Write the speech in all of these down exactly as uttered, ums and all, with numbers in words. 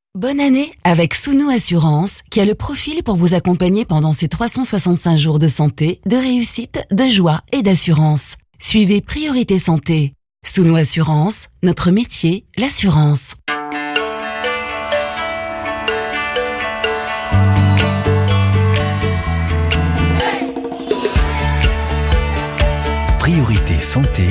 Bonne année avec Souno Assurance qui a le profil pour vous accompagner pendant ces trois cent soixante-cinq jours de santé, de réussite, de joie et d'assurance. Suivez Priorité Santé. Souno Assurance, notre métier, l'assurance. Priorité Santé.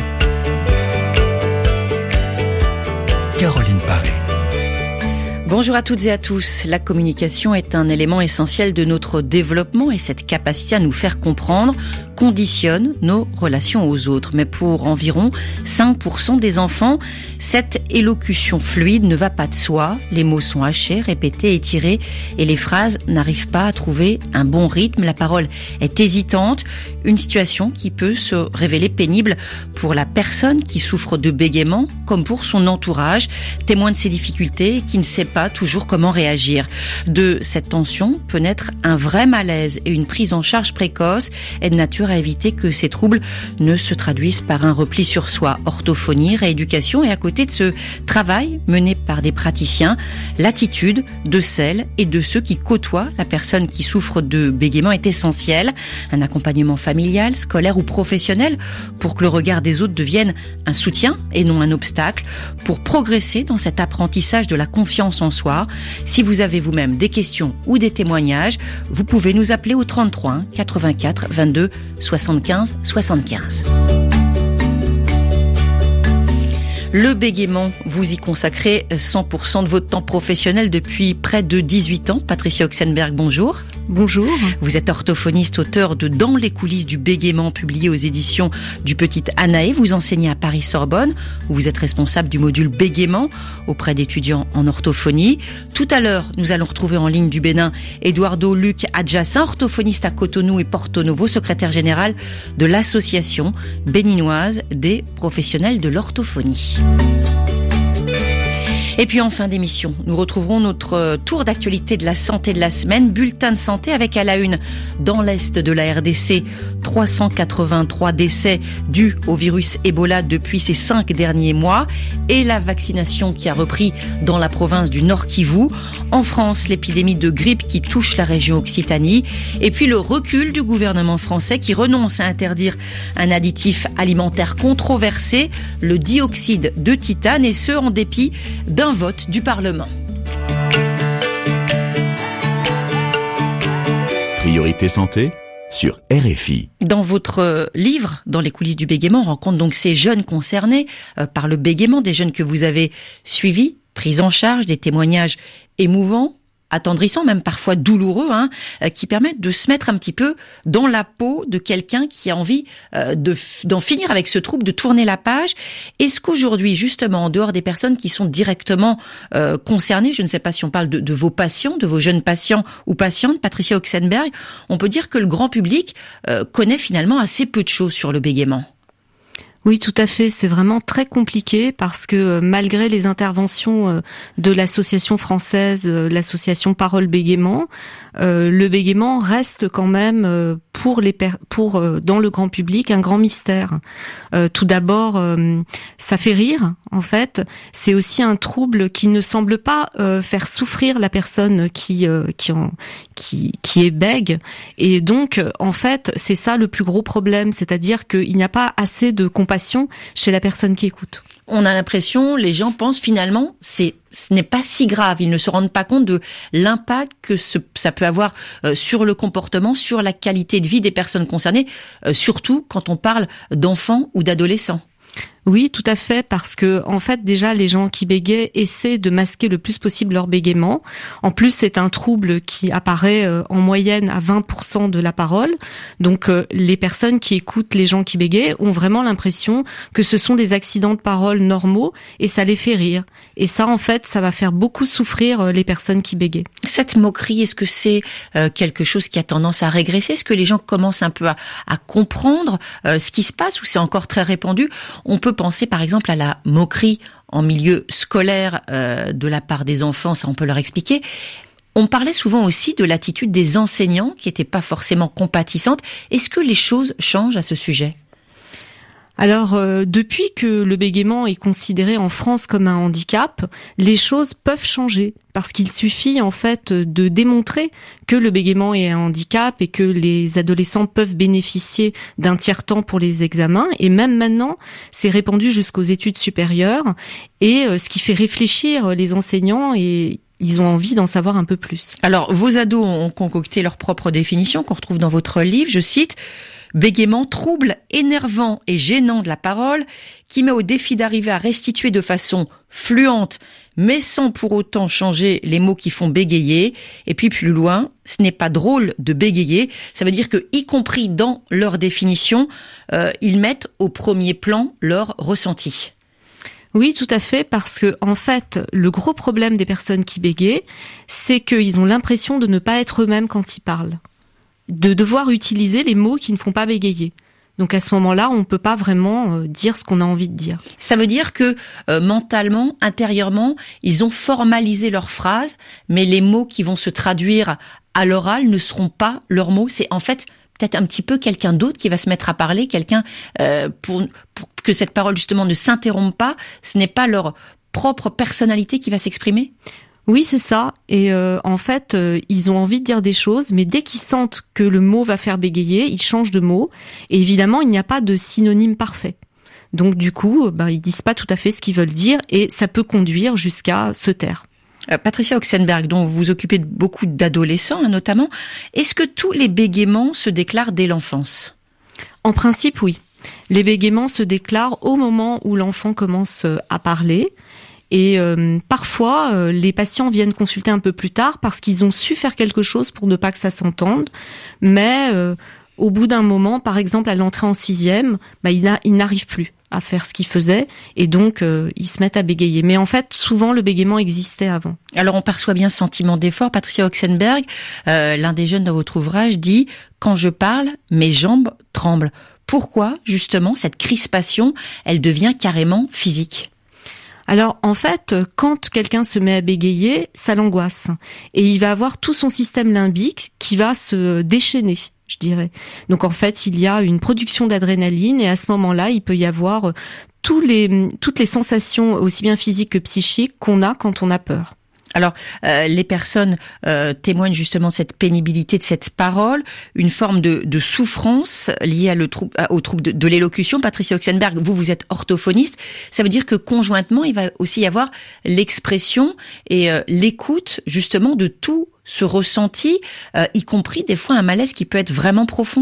Caroline Paré. Bonjour à toutes et à tous. La communication est un élément essentiel de notre développement et cette capacité à nous faire comprendre conditionne nos relations aux autres. Mais pour environ cinq pour cent des enfants, cette élocution fluide ne va pas de soi. Les mots sont hachés, répétés, étirés et les phrases n'arrivent pas à trouver un bon rythme. La parole est hésitante, une situation qui peut se révéler pénible pour la personne qui souffre de bégaiement comme pour son entourage, témoin de ces difficultés et qui ne sait pas toujours comment réagir. De cette tension peut naître un vrai malaise et une prise en charge précoce est de nature à éviter que ces troubles ne se traduisent par un repli sur soi. Orthophonie, rééducation et à côté de ce travail mené par des praticiens, l'attitude de celles et de ceux qui côtoient la personne qui souffre de bégaiement est essentielle. Un accompagnement familial, scolaire ou professionnel pour que le regard des autres devienne un soutien et non un obstacle, pour progresser dans cet apprentissage de la confiance en soi. Si vous avez vous-même des questions ou des témoignages, vous pouvez nous appeler au trente-trois quatre-vingt-quatre vingt-deux soixante-quinze soixante-quinze. Le bégaiement, vous y consacrez cent pour cent de votre temps professionnel depuis près de dix-huit ans. Patricia Oxenberg, bonjour. Bonjour. Vous êtes orthophoniste, auteur de Dans les coulisses du bégaiement, publié aux éditions du Petit Anaé. Vous enseignez à Paris-Sorbonne, où vous êtes responsable du module bégaiement auprès d'étudiants en orthophonie. Tout à l'heure, nous allons retrouver en ligne du Bénin Eduardo Luc Adjacin, orthophoniste à Cotonou et Porto Novo, secrétaire général de l'association béninoise des professionnels de l'orthophonie. Et puis en fin d'émission, nous retrouverons notre tour d'actualité de la santé de la semaine, bulletin de santé avec à la une, dans l'est de la R D C, trois cent quatre-vingt-trois décès dus au virus Ebola depuis ces cinq derniers mois et la vaccination qui a repris dans la province du Nord Kivu. En France, l'épidémie de grippe qui touche la région Occitanie et puis le recul du gouvernement français qui renonce à interdire un additif alimentaire controversé, le dioxyde de titane, et ce en dépit d'un vote du Parlement. Priorité Santé sur R F I. Dans votre livre, Dans les coulisses du bégaiement, on rencontre donc ces jeunes concernés euh, par le bégaiement, des jeunes que vous avez suivis, pris en charge, des témoignages émouvants, attendrissants, même parfois douloureux, hein, euh, qui permettent de se mettre un petit peu dans la peau de quelqu'un qui a envie euh, de, d'en finir avec ce trouble, de tourner la page. Est-ce qu'aujourd'hui, justement, en dehors des personnes qui sont directement euh, concernées, je ne sais pas si on parle de, de vos patients, de vos jeunes patients ou patientes, Patricia Oxenberg, on peut dire que le grand public euh, connaît finalement assez peu de choses sur le bégaiement? Oui, tout à fait. C'est vraiment très compliqué parce que euh, malgré les interventions euh, de l'association française, euh, l'association Parole Bégaiement, euh, le bégaiement reste quand même euh, pour les per- pour euh, dans le grand public un grand mystère. Euh, tout d'abord, euh, ça fait rire. En fait, c'est aussi un trouble qui ne semble pas euh, faire souffrir la personne qui euh, qui en qui qui est bègue. Et donc, en fait, c'est ça le plus gros problème, c'est-à-dire qu'il n'y a pas assez de compassion chez la personne qui écoute. On a l'impression, les gens pensent finalement, c'est, ce n'est pas si grave. Ils ne se rendent pas compte de l'impact que ce, ça peut avoir euh, sur le comportement, sur la qualité de vie des personnes concernées, euh, surtout quand on parle d'enfants ou d'adolescents. Oui, tout à fait, parce que en fait déjà les gens qui bégayent essaient de masquer le plus possible leur bégaiement. En plus, c'est un trouble qui apparaît euh, en moyenne à vingt pour cent de la parole. Donc euh, les personnes qui écoutent les gens qui bégayent ont vraiment l'impression que ce sont des accidents de parole normaux et ça les fait rire. Et ça, en fait, ça va faire beaucoup souffrir euh, les personnes qui bégayent. Cette moquerie, est-ce que c'est euh, quelque chose qui a tendance à régresser? Est-ce que les gens commencent un peu à, à comprendre euh, ce qui se passe ou c'est encore très répandu? On peut penser par exemple à la moquerie en milieu scolaire euh, de la part des enfants, ça on peut leur expliquer. On parlait souvent aussi de l'attitude des enseignants qui n'était pas forcément compatissante. Est-ce que les choses changent à ce sujet ? Alors, euh, depuis que le bégaiement est considéré en France comme un handicap, les choses peuvent changer parce qu'il suffit en fait de démontrer que le bégaiement est un handicap et que les adolescents peuvent bénéficier d'un tiers-temps pour les examens. Et même maintenant, c'est répandu jusqu'aux études supérieures et euh, ce qui fait réfléchir les enseignants et ils ont envie d'en savoir un peu plus. Alors, vos ados ont concocté leur propre définition qu'on retrouve dans votre livre, je cite: bégaiement, trouble énervant et gênant de la parole qui met au défi d'arriver à restituer de façon fluente, mais sans pour autant changer les mots qui font bégayer. Et puis plus loin, ce n'est pas drôle de bégayer. Ça veut dire que, y compris dans leur définition, euh, ils mettent au premier plan leur ressenti. Oui, tout à fait, parce que en fait, le gros problème des personnes qui bégayent, c'est qu'ils ont l'impression de ne pas être eux-mêmes quand ils parlent, de devoir utiliser les mots qui ne font pas bégayer. Donc à ce moment-là, on ne peut pas vraiment euh, dire ce qu'on a envie de dire. Ça veut dire que euh, mentalement, intérieurement, ils ont formalisé leurs phrases, mais les mots qui vont se traduire à l'oral ne seront pas leurs mots. C'est en fait peut-être un petit peu quelqu'un d'autre qui va se mettre à parler, quelqu'un euh, pour, pour que cette parole justement ne s'interrompe pas. Ce n'est pas leur propre personnalité qui va s'exprimer ? Oui, c'est ça. Et euh, en fait, euh, ils ont envie de dire des choses, mais dès qu'ils sentent que le mot va faire bégayer, ils changent de mot. Et évidemment, il n'y a pas de synonyme parfait. Donc du coup, ben, ils disent pas tout à fait ce qu'ils veulent dire, et ça peut conduire jusqu'à se taire. Euh, Patricia Oxenberg, dont vous vous occupez de beaucoup d'adolescents hein, notamment, est-ce que tous les bégaiements se déclarent dès l'enfance ? En principe, oui. Les bégaiements se déclarent au moment où l'enfant commence à parler. Et euh, parfois, euh, les patients viennent consulter un peu plus tard parce qu'ils ont su faire quelque chose pour ne pas que ça s'entende. Mais euh, au bout d'un moment, par exemple à l'entrée en sixième, bah, ils, n'a, ils n'arrivent plus à faire ce qu'ils faisaient et donc euh, ils se mettent à bégayer. Mais en fait, souvent, le bégaiement existait avant. Alors, on perçoit bien ce sentiment d'effort. Patricia Oxenberg, euh, l'un des jeunes dans votre ouvrage, dit « Quand je parle, mes jambes tremblent ». Pourquoi, justement, cette crispation, elle devient carrément physique ? Alors, en fait, quand quelqu'un se met à bégayer, ça l'angoisse. Et il va avoir tout son système limbique qui va se déchaîner, je dirais. Donc, en fait, il y a une production d'adrénaline et à ce moment-là, il peut y avoir tous les, toutes les sensations, aussi bien physiques que psychiques, qu'on a quand on a peur. Alors, euh, les personnes euh, témoignent justement de cette pénibilité de cette parole, une forme de, de souffrance liée à le trou- au trouble de, de l'élocution. Patricia Oxenberg, vous, vous êtes orthophoniste. Ça veut dire que conjointement, il va aussi y avoir l'expression et euh, l'écoute justement de tout ce ressenti, euh, y compris des fois un malaise qui peut être vraiment profond.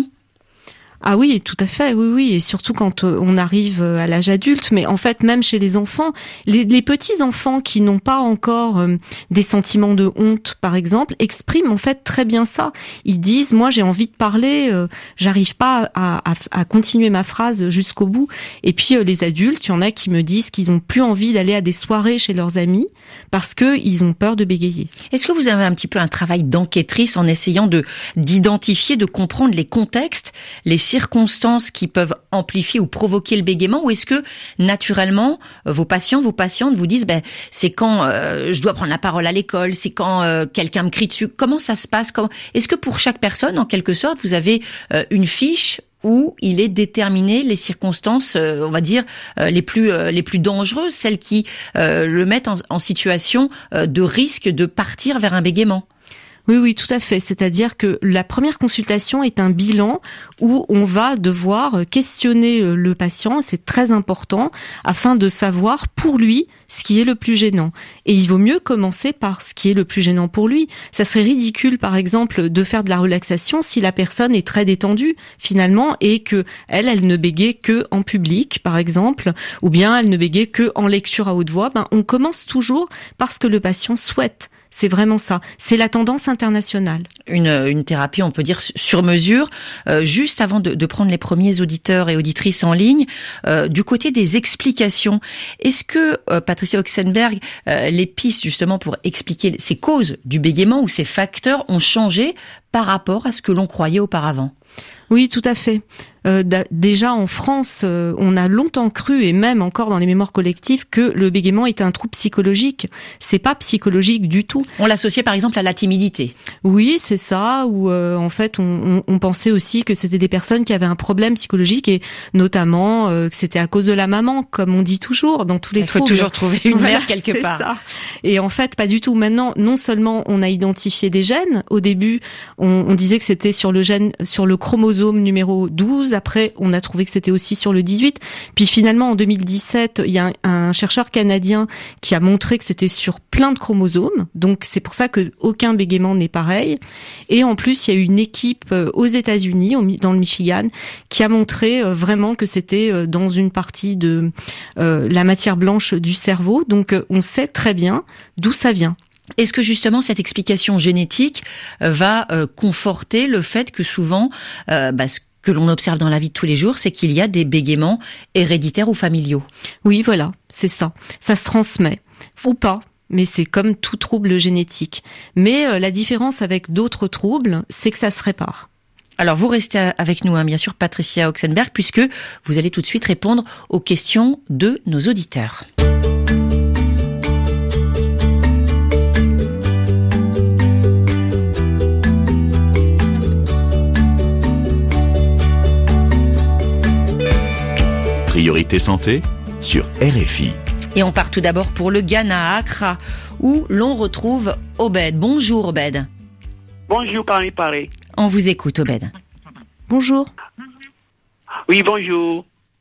Ah oui, tout à fait, oui, oui, et surtout quand on arrive à l'âge adulte, mais en fait, même chez les enfants, les, les petits-enfants qui n'ont pas encore euh, des sentiments de honte, par exemple, expriment en fait très bien ça. Ils disent, moi j'ai envie de parler, euh, j'arrive pas à, à, à continuer ma phrase jusqu'au bout. Et puis euh, les adultes, il y en a qui me disent qu'ils ont plus envie d'aller à des soirées chez leurs amis parce que ils ont peur de bégayer. Est-ce que vous avez un petit peu un travail d'enquêtrice en essayant de d'identifier, de comprendre les contextes, les circonstances qui peuvent amplifier ou provoquer le bégaiement, ou est-ce que naturellement vos patients, vos patientes vous disent ben c'est quand euh, je dois prendre la parole à l'école, c'est quand euh, quelqu'un me crie dessus. Comment ça se passe? Comment... Est-ce que pour chaque personne, en quelque sorte, vous avez euh, une fiche où il est déterminé les circonstances, euh, on va dire euh, les plus euh, les plus dangereuses, celles qui euh, le mettent en, en situation euh, de risque de partir vers un bégaiement? Oui, oui, tout à fait. C'est-à-dire que la première consultation est un bilan où on va devoir questionner le patient, c'est très important, afin de savoir pour lui ce qui est le plus gênant. Et il vaut mieux commencer par ce qui est le plus gênant pour lui. Ça serait ridicule, par exemple, de faire de la relaxation si la personne est très détendue, finalement, et que elle, elle ne bégaye que en public, par exemple, ou bien elle ne bégaye que en lecture à haute voix. Ben, on commence toujours par ce que le patient souhaite. C'est vraiment ça. C'est la tendance internationale. Une, une thérapie, on peut dire, sur mesure. Euh, juste avant de, de prendre les premiers auditeurs et auditrices en ligne, euh, du côté des explications, est-ce que, euh, Patricia Oxenberg, euh, les pistes justement pour expliquer ces causes du bégaiement ou ces facteurs ont changé par rapport à ce que l'on croyait auparavant ? Oui, tout à fait. Euh, d- déjà en France, euh, on a longtemps cru, et même encore dans les mémoires collectives, que le bégaiement était un trouble psychologique. C'est pas psychologique du tout. On l'associait par exemple à la timidité. Oui, c'est ça. Ou euh, en fait, on, on, on pensait aussi que c'était des personnes qui avaient un problème psychologique, et notamment euh, que c'était à cause de la maman, comme on dit toujours dans tous les Il faut troubles. toujours trouver une Voilà, mère quelque c'est part. Ça. Et en fait, pas du tout. Maintenant, non seulement on a identifié des gènes. Au début, on, on disait que c'était sur le gène, sur le chromosome numéro douze. Après, on a trouvé que c'était aussi sur le dix-huit. Puis finalement, en deux mille dix-sept, il y a un, un chercheur canadien qui a montré que c'était sur plein de chromosomes. Donc, c'est pour ça que aucun bégaiement n'est pareil. Et en plus, il y a eu une équipe aux États-Unis, dans le Michigan, qui a montré vraiment que c'était dans une partie de euh, la matière blanche du cerveau. Donc, on sait très bien d'où ça vient. Est-ce que justement cette explication génétique va euh, conforter le fait que souvent, euh, bah, ce que l'on observe dans la vie de tous les jours, c'est qu'il y a des bégaiements héréditaires ou familiaux? Oui, voilà, c'est ça. Ça se transmet, ou pas, mais c'est comme tout trouble génétique. Mais euh, la différence avec d'autres troubles, c'est que ça se répare. Alors vous restez avec nous, hein, bien sûr, Patricia Oxenberg, puisque vous allez tout de suite répondre aux questions de nos auditeurs. Priorité santé sur R F I. Et on part tout d'abord pour le Ghana, à Accra, où l'on retrouve Obed. Bonjour Obed. Bonjour, Caroline Paré. On vous écoute, Obed. Bonjour. Oui, bonjour.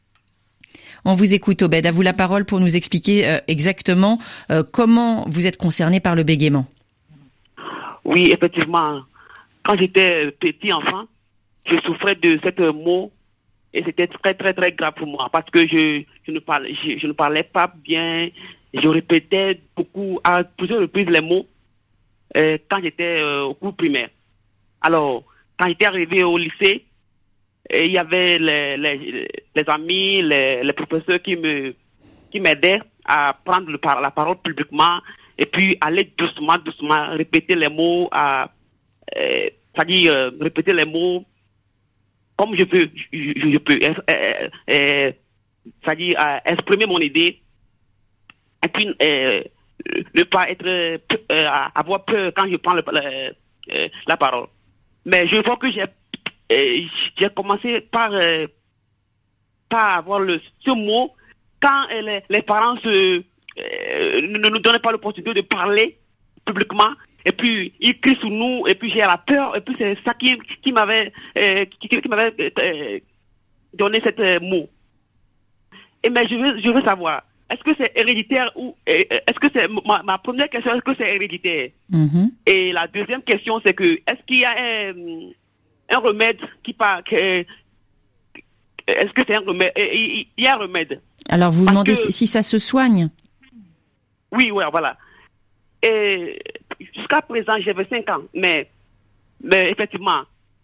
On vous écoute, Obed. À vous la parole pour nous expliquer euh, exactement euh, comment vous êtes concerné par le bégaiement. Oui, effectivement. Quand j'étais petit enfant, je souffrais de cette mot et c'était très, très, très grave pour moi parce que je, je, ne, parlais, je, je ne parlais pas bien. Je répétais beaucoup, à plusieurs reprises, les mots euh, quand j'étais euh, au cours primaire. Alors, quand j'étais arrivé au lycée, et il y avait les, les, les amis, les, les professeurs qui me qui m'aidaient à prendre le, la parole publiquement et puis aller doucement, doucement, répéter les mots, à, euh, c'est-à-dire euh, répéter les mots comme je peux, je, je, je peux, euh, euh, c'est-à-dire euh, exprimer mon idée et puis euh, ne pas être, euh, avoir peur quand je prends le, le, euh, la parole. Mais je vois que j'ai euh, j'ai commencé par euh, par avoir le ce mot quand euh, les, les parents se, euh, ne nous donnaient pas l'opportunité de parler publiquement. Et puis, ils crient sur nous, et puis j'ai la peur, et puis c'est ça qui, qui m'avait, euh, qui, qui m'avait euh, donné cette euh, mot. Et mais je veux, je veux savoir, est-ce que c'est héréditaire ou, euh, est-ce que c'est, ma, ma première question, est-ce que c'est héréditaire? Mm-hmm. Et la deuxième question, c'est que, est-ce qu'il y a un, un remède qui part, que, est-ce que c'est un remède, il y a un remède? Alors vous Parce demandez que, si ça se soigne? Oui, oui, voilà. Et jusqu'à présent, j'avais cinq ans, mais, mais effectivement,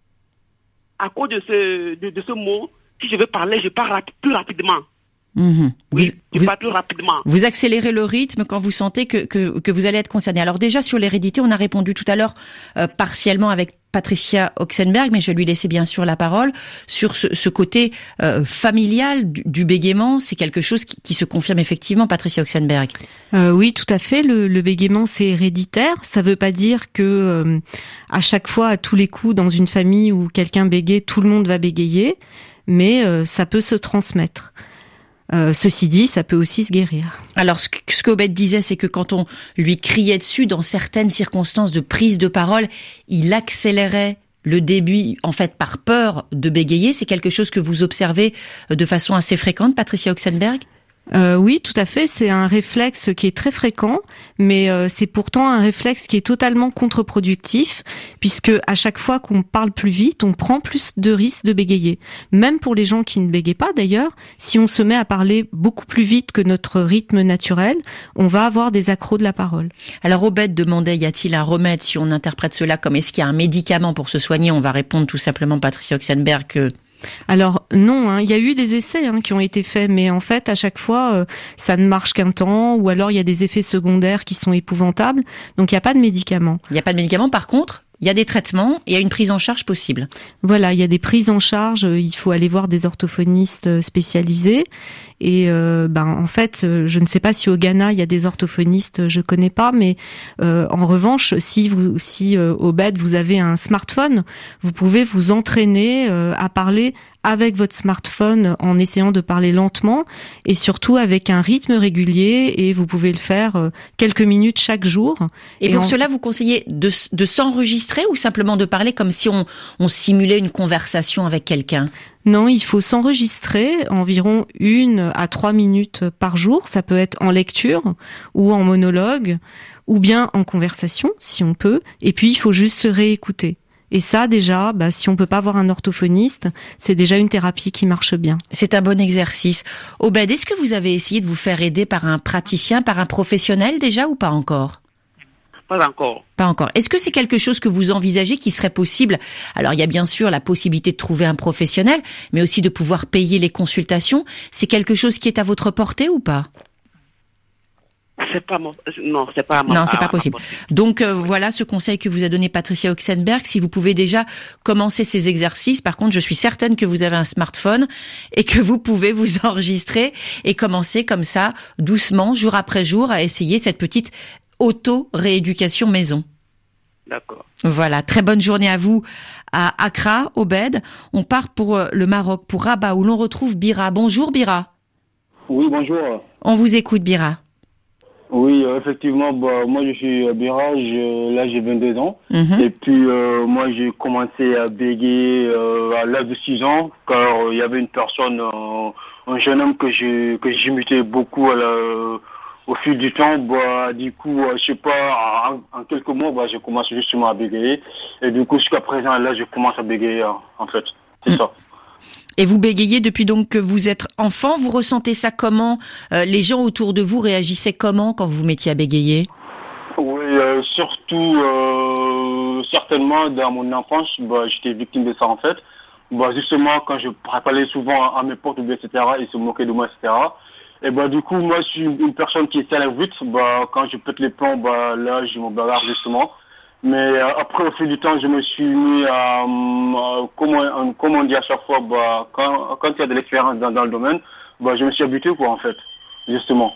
à cause de ce, de, de ce mot, si je veux parler, je parle rap- plus rapidement. Mmh. Oui, vous, je vous, parle plus rapidement. Vous accélérez le rythme quand vous sentez que, que, que vous allez être concerné. Alors déjà, sur l'hérédité, on a répondu tout à l'heure euh, partiellement avec Patricia Oxenberg, mais je vais lui laisser bien sûr la parole. Sur ce, ce côté euh, familial du, du bégaiement, c'est quelque chose qui, qui se confirme effectivement, Patricia Oxenberg. Euh, oui, tout à fait. Le, le bégaiement, c'est héréditaire. Ça veut pas dire que euh, à chaque fois, à tous les coups, dans une famille où quelqu'un bégaye, tout le monde va bégayer, mais euh, ça peut se transmettre. Euh, ceci dit, ça peut aussi se guérir. Alors, ce que, ce que Obed disait, c'est que quand on lui criait dessus, dans certaines circonstances de prise de parole, il accélérait le début, en fait, par peur de bégayer. C'est quelque chose que vous observez de façon assez fréquente, Patricia Oxenberg ? Euh, oui, tout à fait. C'est un réflexe qui est très fréquent, mais euh, c'est pourtant un réflexe qui est totalement contre-productif, puisque à chaque fois qu'on parle plus vite, on prend plus de risques de bégayer. Même pour les gens qui ne bégayent pas, d'ailleurs, si on se met à parler beaucoup plus vite que notre rythme naturel, on va avoir des accros de la parole. Alors, Obed demandait, y a-t-il un remède? Si on interprète cela comme est-ce qu'il y a un médicament pour se soigner, on va répondre tout simplement, Patricia Oxenberg, que... Alors non, hein, il y a eu des essais hein, qui ont été faits, mais en fait à chaque fois euh, ça ne marche qu'un temps, ou alors il y a des effets secondaires qui sont épouvantables, donc il n'y a pas de médicament. Il n'y a pas de médicament, par contre, il y a des traitements, il y a une prise en charge possible. Voilà, il y a des prises en charge, il faut aller voir des orthophonistes spécialisés. Et euh, ben en fait, je ne sais pas si au Ghana il y a des orthophonistes, je connais pas, mais euh, en revanche, si vous, si euh, au B E D vous avez un smartphone, vous pouvez vous entraîner euh, à parler avec votre smartphone en essayant de parler lentement et surtout avec un rythme régulier, et vous pouvez le faire euh, quelques minutes chaque jour. Et, et pour en... cela, vous conseillez de, de s'enregistrer ou simplement de parler comme si on, on simulait une conversation avec quelqu'un? Non, il faut s'enregistrer environ une à trois minutes par jour. Ça peut être en lecture ou en monologue ou bien en conversation, si on peut. Et puis, il faut juste se réécouter. Et ça, déjà, bah, si on peut pas avoir un orthophoniste, c'est déjà une thérapie qui marche bien. C'est un bon exercice. Obed, est-ce que vous avez essayé de vous faire aider par un praticien, par un professionnel déjà ou pas encore ? Pas encore. Pas encore. Est-ce que c'est quelque chose que vous envisagez qui serait possible ? Alors, il y a bien sûr la possibilité de trouver un professionnel, mais aussi de pouvoir payer les consultations. C'est quelque chose qui est à votre portée ou pas ? C'est pas mon... Non, c'est pas mon... Non, c'est pas possible. Donc euh, voilà ce conseil que vous a donné Patricia Oxenberg. Si vous pouvez déjà commencer ces exercices, par contre, je suis certaine que vous avez un smartphone et que vous pouvez vous enregistrer et commencer comme ça, doucement, jour après jour, à essayer cette petite auto-rééducation maison. D'accord. Voilà, très bonne journée à vous à Accra, Obed. On part pour le Maroc, pour Rabat, où l'on retrouve Bira. Bonjour Bira. Oui, bonjour. On vous écoute Bira. Oui, euh, effectivement, bah, moi je suis Bira, je, là j'ai vingt-deux ans. Mm-hmm. Et puis euh, moi j'ai commencé à bégayer euh, à l'âge de six ans, car il euh, y avait une personne, euh, un jeune homme que je que j'imitais beaucoup à la, au fil du temps. Bah, du coup, euh, je sais pas, en, en quelques mois, bah, j'ai commencé justement à bégayer. Et du coup, jusqu'à présent, là, je commence à bégayer, hein, en fait. C'est mm. ça. Et vous bégayez depuis donc que vous êtes enfant. Vous ressentez ça comment ? euh, Les gens autour de vous réagissaient comment quand vous vous mettiez à bégayer ? Oui, euh, surtout, euh, certainement, dans mon enfance, bah, j'étais victime de ça, en fait. Bah, justement, quand je parlais souvent à mes potes, et cetera, ils se moquaient de moi, et cetera. Et bah, du coup, moi, je suis une personne qui s'élève vite. Bah, quand je pète les plombs, bah, là, je me bagarre justement. Mais euh, après, au fil du temps, je me suis mis à, euh, comment, comment on dit à chaque fois, bah, quand, quand il y a de l'expérience dans, dans le domaine, bah, je me suis habitué, quoi, en fait, justement.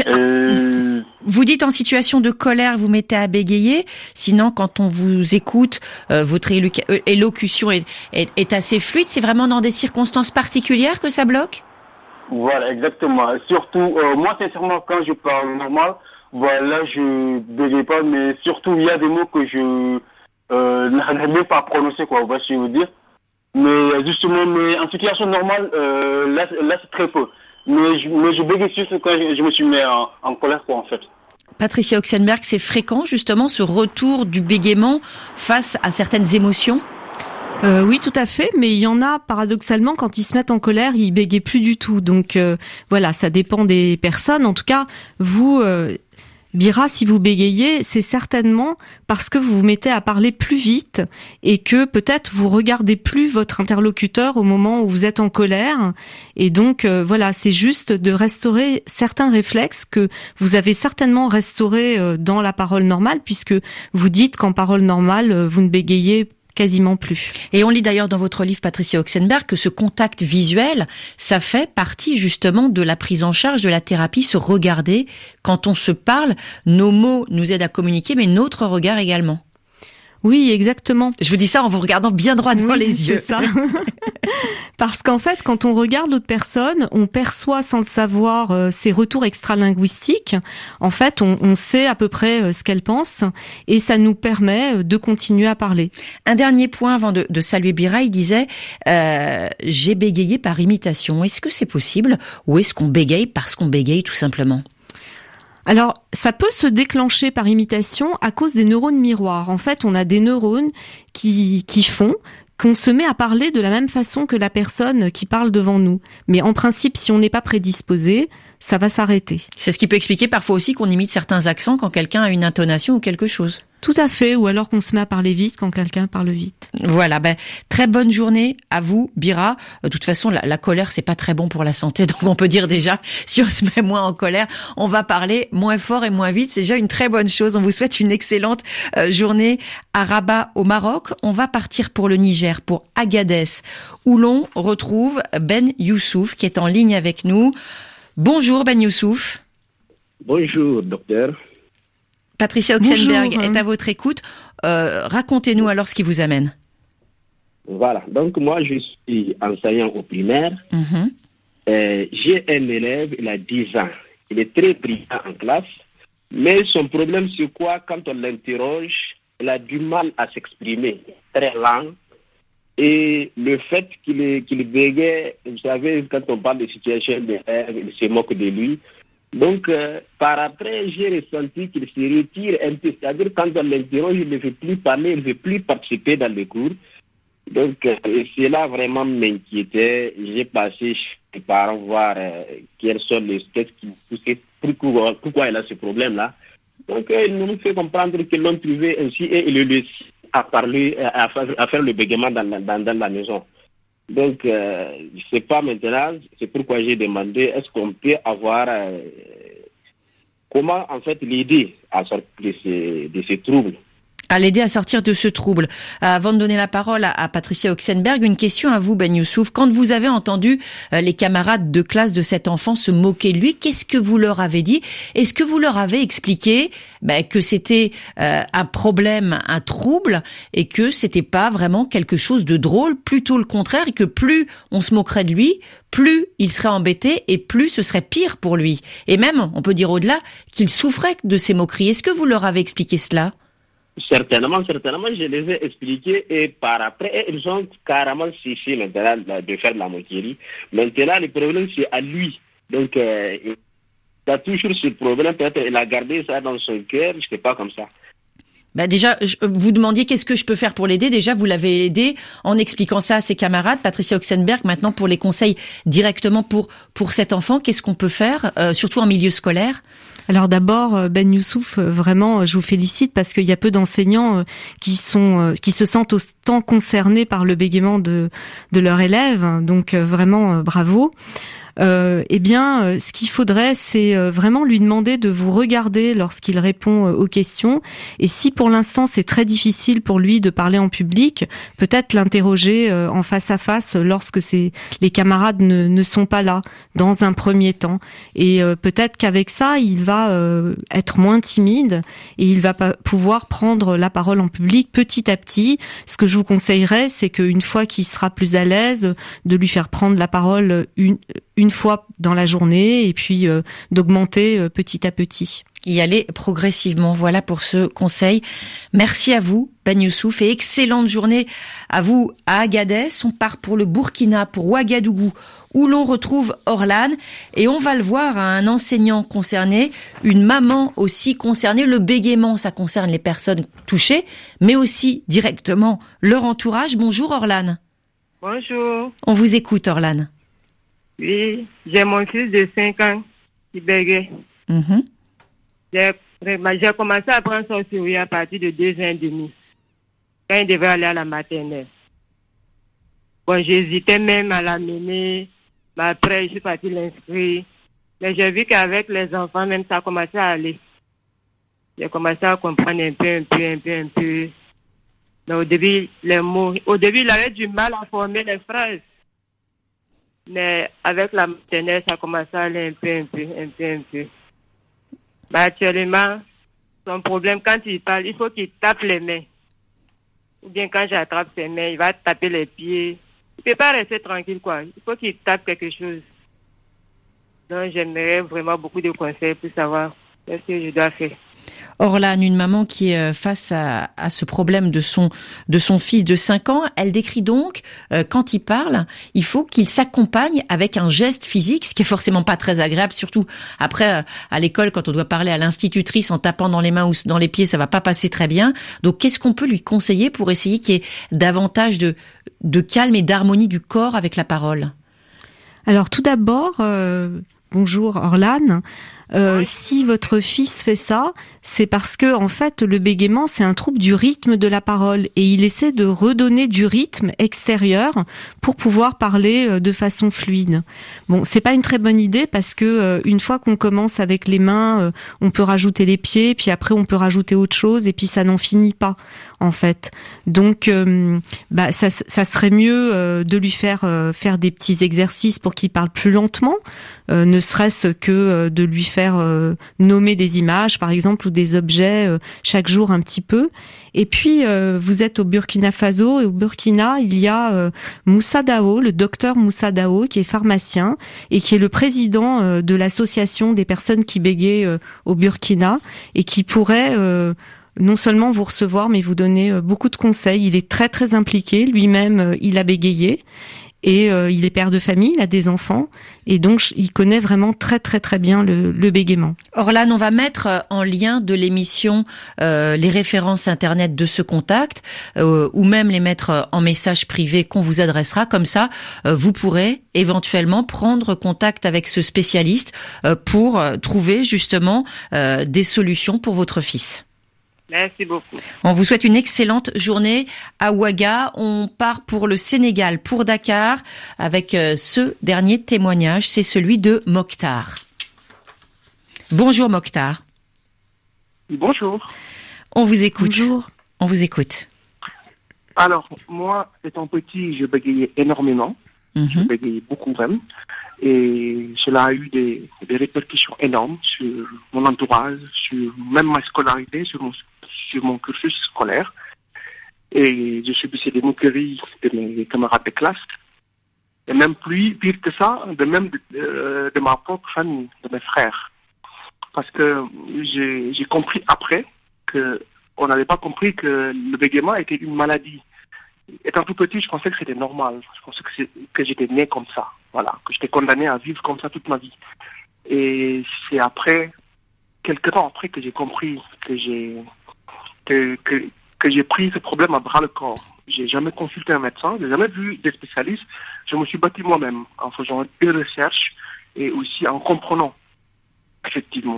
Et... Vous dites en situation de colère, vous mettez à bégayer. Sinon, quand on vous écoute, euh, votre élocution est, est, est assez fluide. C'est vraiment dans des circonstances particulières que ça bloque ? Voilà, exactement. Surtout, euh, moi, sincèrement, quand je parle normal, voilà, je bégaye pas, mais surtout, il y a des mots que je euh, n'arrive même pas à prononcer, quoi, vous voyez ce que je veux dire. Mais justement, mais en situation normale, euh, là, là c'est très peu. Mais je, mais je bégaye juste quand je, je me suis mis en, en colère, quoi, en fait. Patricia Oxenberg, c'est fréquent, justement, ce retour du bégaiement face à certaines émotions ? Euh, oui, tout à fait, mais il y en a, paradoxalement, quand ils se mettent en colère, ils bégayent plus du tout. Donc euh, voilà, ça dépend des personnes. En tout cas, vous, euh, Bira, si vous bégayez, c'est certainement parce que vous vous mettez à parler plus vite et que peut-être vous regardez plus votre interlocuteur au moment où vous êtes en colère. Et donc euh, voilà, c'est juste de restaurer certains réflexes que vous avez certainement restaurés euh, dans la parole normale, puisque vous dites qu'en parole normale, euh, vous ne bégayez quasiment plus. Et on lit d'ailleurs dans votre livre, Patricia Oxenberg, que ce contact visuel, ça fait partie justement de la prise en charge de la thérapie, se regarder. Quand on se parle, nos mots nous aident à communiquer, mais notre regard également. Oui, exactement. Je vous dis ça en vous regardant bien droit dans oui, les yeux. C'est ça. Parce qu'en fait, quand on regarde l'autre personne, on perçoit sans le savoir euh, ses retours extralinguistiques. En fait, on, on sait à peu près euh, ce qu'elle pense et ça nous permet euh, de continuer à parler. Un dernier point avant de, de saluer Bira, il disait euh, « J'ai bégayé par imitation ». Est-ce que c'est possible ou est-ce qu'on bégaye parce qu'on bégaye tout simplement ? Alors, ça peut se déclencher par imitation à cause des neurones miroirs. En fait, on a des neurones qui, qui font qu'on se met à parler de la même façon que la personne qui parle devant nous. Mais en principe, si on n'est pas prédisposé, ça va s'arrêter. C'est ce qui peut expliquer parfois aussi qu'on imite certains accents quand quelqu'un a une intonation ou quelque chose. Tout à fait, ou alors qu'on se met à parler vite quand quelqu'un parle vite. Voilà, ben très bonne journée à vous, Bira. De toute façon, la, la colère, c'est pas très bon pour la santé, donc on peut dire déjà, si on se met moins en colère, on va parler moins fort et moins vite. C'est déjà une très bonne chose. On vous souhaite une excellente euh, journée à Rabat, au Maroc. On va partir pour le Niger, pour Agadez, où l'on retrouve Ben Youssouf, qui est en ligne avec nous. Bonjour Ben Youssouf. Bonjour, docteur. Patricia Oxenberg Bonjour. est à votre écoute. Euh, racontez-nous alors ce qui vous amène. Voilà, donc moi je suis enseignant au primaire. Mm-hmm. Euh, j'ai un élève, il a dix ans. Il est très brillant en classe, mais son problème c'est quoi? Quand on l'interroge, il a du mal à s'exprimer, très lent. Et le fait qu'il est, qu'il bégaye, vous savez, quand on parle de situation de élève, il se moque de lui. Donc, euh, par après, j'ai ressenti qu'il se retire un peu. C'est-à-dire, quand on l'interroge, il ne veut plus parler, il ne veut plus participer dans les cours. Donc, euh, cela vraiment m'inquiétait. J'ai passé chez les parents voir euh, quels sont les steps qui poussaient, pourquoi, pourquoi il a ce problème-là. Donc, euh, ils nous fait comprendre qu'ils l'ont trouvé ainsi et ils le laissent à parler, à faire, à faire le bégaiement dans, dans, dans la maison. Donc, euh, je ne sais pas maintenant, c'est pourquoi j'ai demandé, est-ce qu'on peut avoir, euh, comment en fait l'aider à sortir de ces, de ces troubles? À l'aider à sortir de ce trouble. Avant de donner la parole à, à Patricia Oxenberg, une question à vous, Ben Youssouf. Quand vous avez entendu euh, les camarades de classe de cet enfant se moquer de lui, qu'est-ce que vous leur avez dit? Est-ce que vous leur avez expliqué ben, que c'était euh, un problème, un trouble, et que c'était pas vraiment quelque chose de drôle, plutôt le contraire, et que plus on se moquerait de lui, plus il serait embêté et plus ce serait pire pour lui. Et même, on peut dire au-delà, qu'il souffrait de ces moqueries. Est-ce que vous leur avez expliqué cela? Certainement, certainement, je les ai expliqués et par après, ils ont carrément cessé maintenant de faire de la moquerie. Maintenant, le problème, c'est à lui. Donc, euh, il a toujours ce problème, peut-être il a gardé ça dans son cœur, je ne sais pas comme ça. Bah déjà, je, vous demandiez qu'est-ce que je peux faire pour l'aider. Déjà, vous l'avez aidé en expliquant ça à ses camarades. Patricia Oxenberg, maintenant pour les conseils directement pour pour cet enfant, qu'est-ce qu'on peut faire, euh, surtout en milieu scolaire? Alors d'abord, Ben Youssouf, vraiment, je vous félicite parce qu'il y a peu d'enseignants qui sont, qui se sentent autant concernés par le bégaiement de de leurs élèves. Donc vraiment, bravo. Euh, eh bien, euh, ce qu'il faudrait, c'est euh, vraiment lui demander de vous regarder lorsqu'il répond euh, aux questions. Et si pour l'instant c'est très difficile pour lui de parler en public, peut-être l'interroger euh, en face à face lorsque c'est, les camarades ne, ne sont pas là, dans un premier temps. Et euh, peut-être qu'avec ça, il va euh, être moins timide et il va pas pouvoir prendre la parole en public petit à petit. Ce que je vous conseillerais, c'est qu'une fois qu'il sera plus à l'aise, de lui faire prendre la parole une une fois dans la journée et puis euh, d'augmenter euh, petit à petit. Y aller progressivement. Voilà pour ce conseil. Merci à vous, Ben Youssouf, et excellente journée à vous à Agadez. On part pour le Burkina, pour Ouagadougou, où l'on retrouve Orlan. Et on va le voir, un enseignant concerné, une maman aussi concernée. Le bégaiement, ça concerne les personnes touchées, mais aussi directement leur entourage. Bonjour Orlan. Bonjour. On vous écoute Orlan. Oui, j'ai mon fils de cinq ans qui bégait. Mmh. J'ai, j'ai commencé à prendre son sérieux à partir de deux ans et demi, quand il devait aller à la maternelle. Bon, j'hésitais même à l'amener, mais après, je suis partie l'inscrire. Mais j'ai vu qu'avec les enfants, même ça a commencé à aller. J'ai commencé à comprendre un peu, un peu, un peu, un peu. Mais au début, les mots, au début, il avait du mal à former les phrases. Mais avec la maternelle, ça commence à aller un peu, un peu, un peu, un peu. Mais actuellement, son problème, quand il parle, il faut qu'il tape les mains. Ou bien quand j'attrape ses mains, il va taper les pieds. Il ne peut pas rester tranquille, quoi. Il faut qu'il tape quelque chose. Donc, j'aimerais vraiment beaucoup de conseils pour savoir ce que je dois faire. Orlan, une maman qui est face à, à ce problème de son de son fils de cinq ans, elle décrit donc, euh, quand il parle, il faut qu'il s'accompagne avec un geste physique, ce qui est forcément pas très agréable, surtout après, euh, à l'école, quand on doit parler à l'institutrice en tapant dans les mains ou dans les pieds, ça va pas passer très bien. Donc, qu'est-ce qu'on peut lui conseiller pour essayer qu'il y ait davantage de, de calme et d'harmonie du corps avec la parole? Alors, tout d'abord, euh, bonjour Orlan. Euh, si votre fils fait ça, c'est parce que en fait le bégaiement c'est un trouble du rythme de la parole et il essaie de redonner du rythme extérieur pour pouvoir parler de façon fluide. Bon, c'est pas une très bonne idée parce que euh, une fois qu'on commence avec les mains, euh, on peut rajouter les pieds, puis après on peut rajouter autre chose et puis ça n'en finit pas en fait. Donc euh, bah ça ça serait mieux euh, de lui faire euh, faire des petits exercices pour qu'il parle plus lentement. Euh, ne serait-ce que euh, de lui faire euh, nommer des images, par exemple, ou des objets euh, chaque jour un petit peu. Et puis, euh, vous êtes au Burkina Faso, et au Burkina, il y a euh, Moussa Dao, le docteur Moussa Dao, qui est pharmacien et qui est le président euh, de l'association des personnes qui bégayent euh, au Burkina et qui pourrait... Euh, non seulement vous recevoir, mais vous donner euh, beaucoup de conseils. Il est très, très impliqué. Lui-même, euh, il a bégayé. Et euh, il est père de famille, il a des enfants, et donc il connaît vraiment très très très bien le, le bégaiement. Orlane, on va mettre en lien de l'émission euh, les références internet de ce contact, euh, ou même les mettre en message privé qu'on vous adressera. Comme ça, euh, vous pourrez éventuellement prendre contact avec ce spécialiste euh, pour trouver justement euh, des solutions pour votre fils. Merci beaucoup. On vous souhaite une excellente journée à Ouaga. On part pour le Sénégal, pour Dakar, avec ce dernier témoignage, c'est celui de Mokhtar. Bonjour Mokhtar. Bonjour. On vous écoute. Bonjour. On vous écoute. Alors, moi, étant petit, je bégayais énormément. Mm-hmm. Je bégayais beaucoup même. Et cela a eu des, des répercussions énormes sur mon entourage, sur même ma scolarité, sur mon, sur mon cursus scolaire. Et je subissais des moqueries de mes camarades de classe. Et même plus, pire que ça, de même de, de, de ma propre famille, de mes frères. Parce que j'ai, j'ai compris après qu'on n'avait pas compris que le bégaiement était une maladie. Étant tout petit, je pensais que c'était normal. Je pensais que, c'est, que j'étais né comme ça. Voilà, que j'étais condamné à vivre comme ça toute ma vie. Et c'est après, quelques temps après, que j'ai compris que j'ai que, que, que j'ai pris ce problème à bras le corps. J'ai jamais consulté un médecin, j'ai jamais vu des spécialistes. Je me suis battu moi-même en faisant une recherche et aussi en comprenant, effectivement.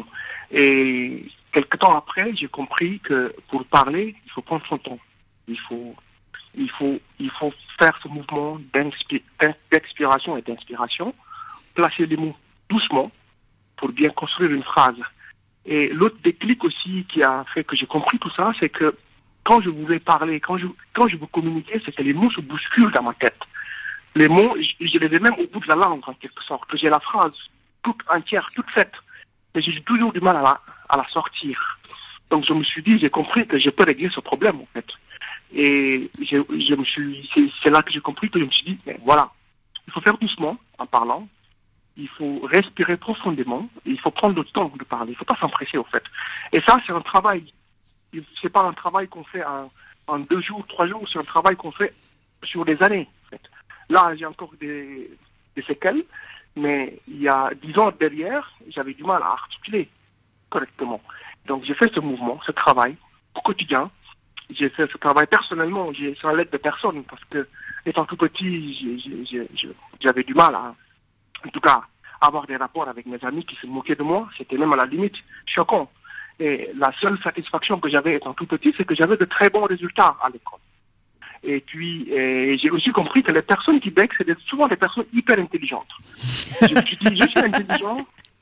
Et quelques temps après, j'ai compris que pour parler, il faut prendre son temps. Il faut Il faut, il faut faire ce mouvement d'expiration et d'inspiration, placer les mots doucement pour bien construire une phrase. Et l'autre déclic aussi qui a fait que j'ai compris tout ça, c'est que quand je voulais parler, quand je, quand je veux communiquer, c'est que les mots se bousculent dans ma tête. Les mots, je, je les ai même au bout de la langue en quelque sorte, que j'ai la phrase toute entière, toute faite, mais j'ai toujours du mal à la, à la sortir. Donc je me suis dit, j'ai compris que je peux régler ce problème en fait. Et je, je me suis, c'est, c'est là que j'ai compris que je me suis dit, mais voilà, il faut faire doucement en parlant, il faut respirer profondément, et il faut prendre le temps de parler, il ne faut pas s'empresser au fait. Et ça, c'est un travail, c'est pas un travail qu'on fait en, en deux jours, trois jours, c'est un travail qu'on fait sur des années en fait. Là, j'ai encore des, des séquelles, mais il y a dix ans derrière, j'avais du mal à articuler correctement. Donc j'ai fait ce mouvement, ce travail au quotidien. J'ai fait ce travail personnellement, j'ai, sans l'aide de personne, parce que, étant tout petit, j'ai, j'ai, j'ai, j'avais du mal à, en tout cas, avoir des rapports avec mes amis qui se moquaient de moi. C'était même à la limite choquant. Et la seule satisfaction que j'avais étant tout petit, c'est que j'avais de très bons résultats à l'école. Et puis, et j'ai aussi compris que les personnes qui bèguent, c'est souvent des personnes hyper intelligentes. Je me suis dit, je suis intelligent,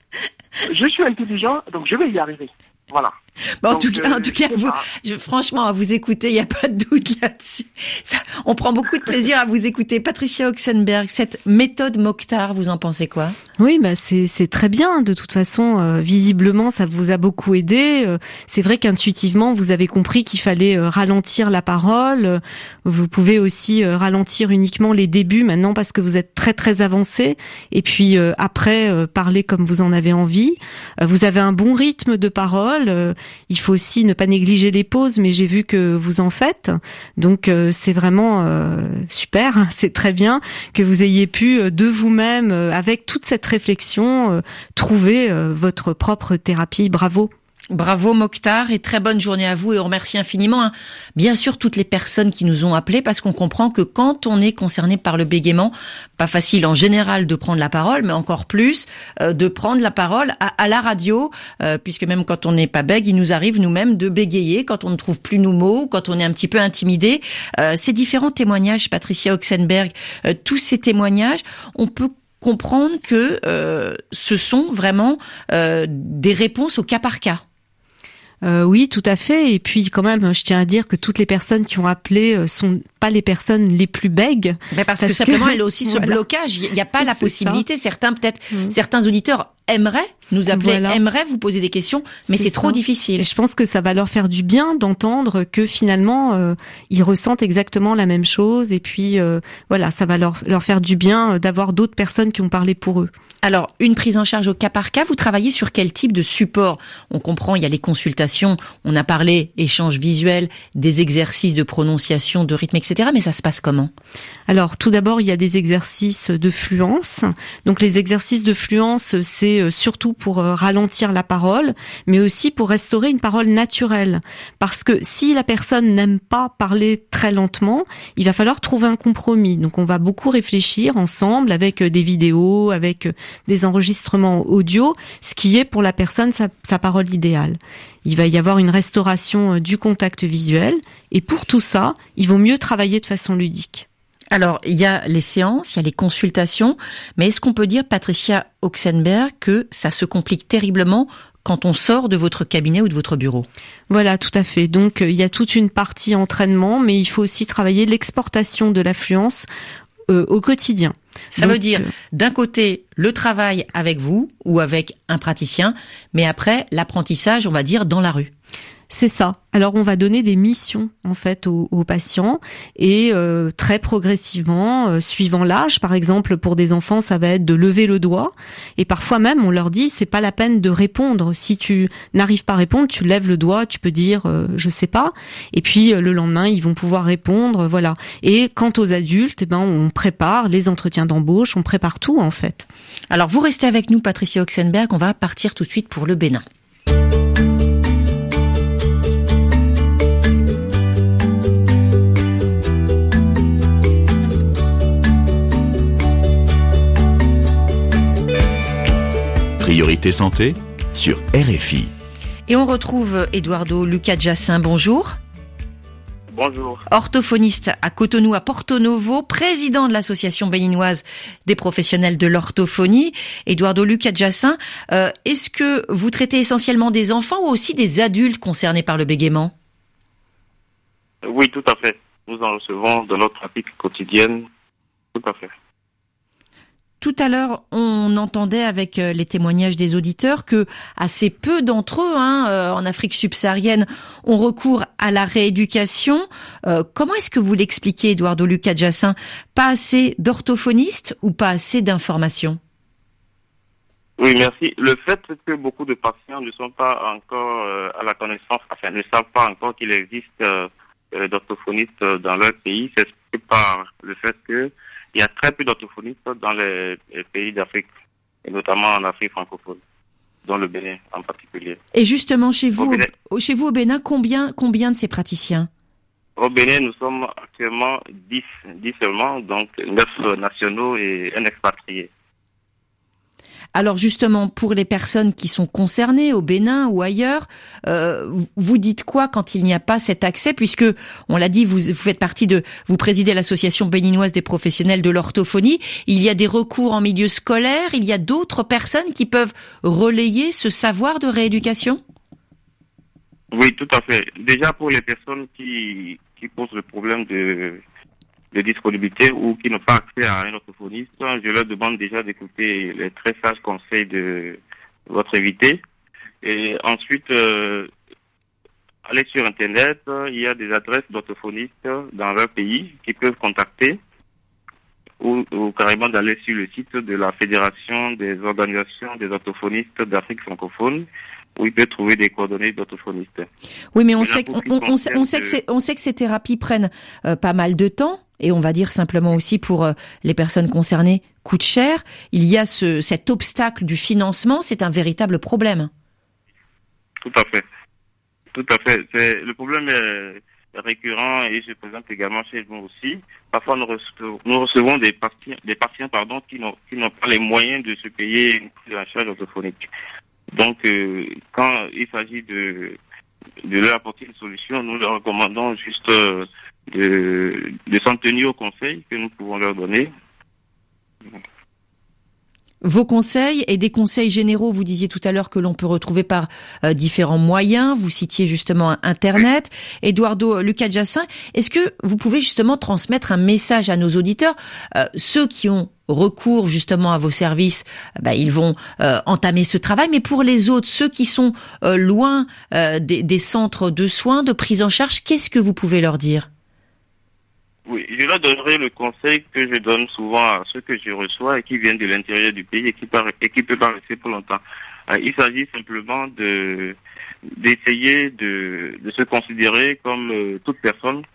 je suis intelligent, donc je vais y arriver. Voilà. Bon, en, Donc, tout cas, euh, en tout cas, vous, je, franchement, à vous écouter, il n'y a pas de doute là-dessus. Ça, on prend beaucoup de plaisir à vous écouter. Patricia Oxenberg, cette méthode Mokhtar, vous en pensez quoi ? Oui, bah c'est c'est très bien. De toute façon, euh, visiblement, ça vous a beaucoup aidé. Euh, c'est vrai qu'intuitivement, vous avez compris qu'il fallait euh, ralentir la parole. Euh, vous pouvez aussi euh, ralentir uniquement les débuts maintenant parce que vous êtes très très avancé. Et puis euh, après, euh, parler comme vous en avez envie. Euh, vous avez un bon rythme de parole. Euh, il faut aussi ne pas négliger les pauses, mais j'ai vu que vous en faites. Donc euh, c'est vraiment euh, super. C'est très bien que vous ayez pu euh, de vous-même, euh, avec toute cette réflexion, euh, trouver euh, votre propre thérapie. Bravo. Bravo Mokhtar et très bonne journée à vous et on remercie infiniment hein, bien sûr toutes les personnes qui nous ont appelés parce qu'on comprend que quand on est concerné par le bégaiement, pas facile en général de prendre la parole mais encore plus euh, de prendre la parole à, à la radio euh, puisque même quand on n'est pas bègue, il nous arrive nous-mêmes de bégayer quand on ne trouve plus nos mots, quand on est un petit peu intimidé. Euh, ces différents témoignages, Patricia Oxenberg, euh, tous ces témoignages, on peut comprendre que euh, ce sont vraiment euh, des réponses au cas par cas. Euh, oui, tout à fait. Et puis quand même, je tiens à dire que toutes les personnes qui ont appelé euh, sont pas les personnes les plus bègues. Mais parce, parce que simplement, il y a aussi ce voilà. blocage. Il n'y a pas la possibilité. Ça. Certains, peut-être, mmh. certains auditeurs aimeraient nous appeler, voilà. aimeraient vous poser des questions, mais c'est, c'est trop difficile. Et je pense que ça va leur faire du bien d'entendre que finalement, euh, ils ressentent exactement la même chose. Et puis, euh, voilà, ça va leur, leur faire du bien d'avoir d'autres personnes qui ont parlé pour eux. Alors, une prise en charge au cas par cas, vous travaillez sur quel type de support ? On comprend, il y a les consultations, on a parlé échange visuel, des exercices de prononciation, de rythme, et cetera. Mais ça se passe comment ? Alors, tout d'abord, il y a des exercices de fluence. Donc, les exercices de fluence, c'est surtout pour ralentir la parole, mais aussi pour restaurer une parole naturelle. Parce que si la personne n'aime pas parler très lentement, il va falloir trouver un compromis. Donc, on va beaucoup réfléchir ensemble avec des vidéos, avec des enregistrements audio, ce qui est pour la personne sa, sa parole idéale. Il va y avoir une restauration du contact visuel et pour tout ça, il vaut mieux travailler de façon ludique. Alors, il y a les séances, il y a les consultations, mais est-ce qu'on peut dire, Patricia Oxenberg, que ça se complique terriblement quand on sort de votre cabinet ou de votre bureau ? Voilà, tout à fait. Donc, il y a toute une partie entraînement, mais il faut aussi travailler l'exportation de l'affluence euh, au quotidien. Ça Donc, veut dire, d'un côté, le travail avec vous ou avec un praticien, mais après, l'apprentissage, on va dire, dans la rue. C'est ça. Alors, on va donner des missions, en fait, aux, aux patients et euh, très progressivement, euh, suivant l'âge, par exemple, pour des enfants, ça va être de lever le doigt et parfois même, on leur dit, c'est pas la peine de répondre. Si tu n'arrives pas à répondre, tu lèves le doigt, tu peux dire euh, je sais pas et puis euh, le lendemain, ils vont pouvoir répondre, voilà. Et quant aux adultes, eh ben, on prépare les entretiens d'embauche, on prépare tout, en fait. Alors, vous restez avec nous, Patricia Oxenberg, on va partir tout de suite pour le Bénin. Priorité santé sur R F I. Et on retrouve Eduardo Lucas-Jacin, bonjour. Bonjour. Orthophoniste à Cotonou, à Porto Novo, président de l'association béninoise des professionnels de l'orthophonie. Eduardo Lucas-Jacin, euh, est-ce que vous traitez essentiellement des enfants ou aussi des adultes concernés par le bégaiement ? Oui, tout à fait. Nous en recevons dans notre pratique quotidienne. Tout à fait. Tout à l'heure, on entendait avec les témoignages des auditeurs que assez peu d'entre eux, hein, en Afrique subsaharienne, ont recours à la rééducation. Euh, comment est-ce que vous l'expliquez, Eduardo Lucas-Jacin ? Pas assez d'orthophonistes ou pas assez d'informations ? Oui, merci. Le fait que beaucoup de patients ne sont pas encore euh, à la connaissance, enfin ne savent pas encore qu'il existe euh, d'orthophonistes dans leur pays, c'est par le fait que il y a très peu d'orthophonistes dans les, les pays d'Afrique, et notamment en Afrique francophone, dont le Bénin en particulier. Et justement, chez vous, au Bénin, au, chez vous au Bénin, combien, combien de ces praticiens ? Au Bénin, nous sommes actuellement dix, dix seulement, donc neuf nationaux et un expatrié. Alors justement, pour les personnes qui sont concernées au Bénin ou ailleurs, euh, vous dites quoi quand il n'y a pas cet accès, puisque on l'a dit, vous, vous faites partie de, vous présidez l'association béninoise des professionnels de l'orthophonie. Il y a des recours en milieu scolaire, il y a d'autres personnes qui peuvent relayer ce savoir de rééducation ? Oui, tout à fait. Déjà pour les personnes qui qui posent le problème de de disponibilité ou qui n'ont pas accès à un orthophoniste, je leur demande déjà d'écouter les très sages conseils de votre invité. Et ensuite, euh, aller sur Internet, il y a des adresses d'orthophonistes dans leur pays qui peuvent contacter ou, ou carrément d'aller sur le site de la Fédération des organisations des orthophonistes d'Afrique francophone, où il peut trouver des coordonnées d'orthophonistes. Oui, mais on sait, on, on, on, sait, on, sait que c'est, on sait que ces thérapies prennent euh, pas mal de temps, et on va dire simplement aussi pour euh, les personnes concernées, coûtent cher. Il y a ce, cet obstacle du financement, c'est un véritable problème. tout à fait. Tout à fait. C'est, le problème est récurrent et se présente également chez nous aussi. Parfois, nous recevons, nous recevons des patients, des patients pardon, qui n'ont, qui n'ont pas les moyens de se payer une prise en charge orthophonique. Donc, euh, quand il s'agit de, de leur apporter une solution, nous leur recommandons juste euh, de, de s'en tenir aux conseils que nous pouvons leur donner. Vos conseils et des conseils généraux, vous disiez tout à l'heure que l'on peut retrouver par euh, différents moyens. Vous citiez justement Internet. Eduardo Lucas-Jacin, est-ce que vous pouvez justement transmettre un message à nos auditeurs, euh, ceux qui ont recours justement à vos services, bah, ils vont euh, entamer ce travail, mais pour les autres, ceux qui sont euh, loin euh, des, des centres de soins, de prise en charge, qu'est-ce que vous pouvez leur dire ? Oui, je leur donnerai le conseil que je donne souvent à ceux que je reçois et qui viennent de l'intérieur du pays et qui, par, et qui peuvent pas rester pour longtemps. Euh, il s'agit simplement de d'essayer de, de se considérer comme euh, toute personne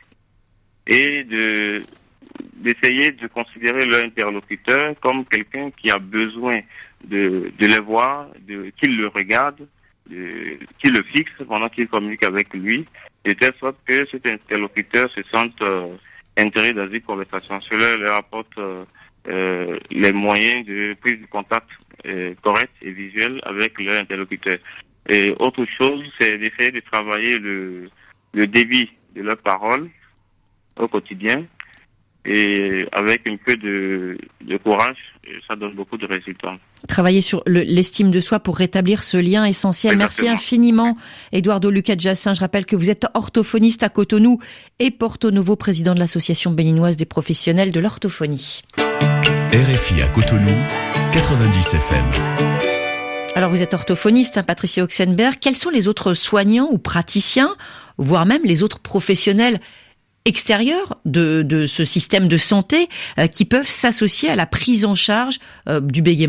et de d'essayer de considérer leur interlocuteur comme quelqu'un qui a besoin de, de le voir, de qu'il le regarde, de, qu'il le fixe pendant qu'il communique avec lui, de telle sorte que cet interlocuteur se sente euh, intérêt dans une conversation. Cela leur apporte euh, euh, les moyens de prise de contact euh, correct et visuel avec leur interlocuteur. Et autre chose, c'est d'essayer de travailler le, le débit de leur parole au quotidien. Et avec un peu de, de courage, ça donne beaucoup de résultats. Travailler sur le, l'estime de soi pour rétablir ce lien essentiel. Exactement. Merci infiniment, Eduardo Lucas-Jacin. Je rappelle que vous êtes orthophoniste à Cotonou et Porto Novo, président de l'Association béninoise des professionnels de l'orthophonie. R F I à Cotonou, quatre-vingt-dix F M. Alors vous êtes orthophoniste, hein, Patricia Oxenberg. Quels sont les autres soignants ou praticiens, voire même les autres professionnels extérieurs de, de ce système de santé euh, qui peuvent s'associer à la prise en charge euh, du bégaiement ?